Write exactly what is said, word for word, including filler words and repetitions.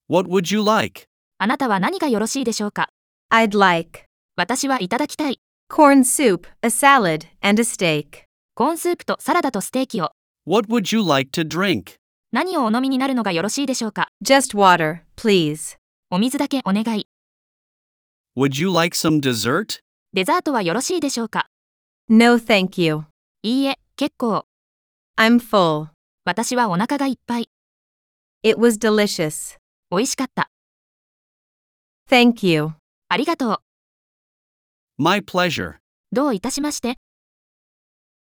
What would you like? あなたは何がよろしいでしょうか？ I'd like 私はいただきたい。 corn soup, a salad, and a steak. コーンスープとサラダとステーキを。 What would you like to drink? 何をお飲みになるのがよろしいでしょうか？ Just water, please. お水だけお願い。 Would you like some dessert? デザートはよろしいでしょうか？ No, thank you. いいえ、結構。 I'm full. 私はお腹がいっぱい。 It was delicious. 美味しかった。 Thank you. ありがとう。 My pleasure. どういたしまして。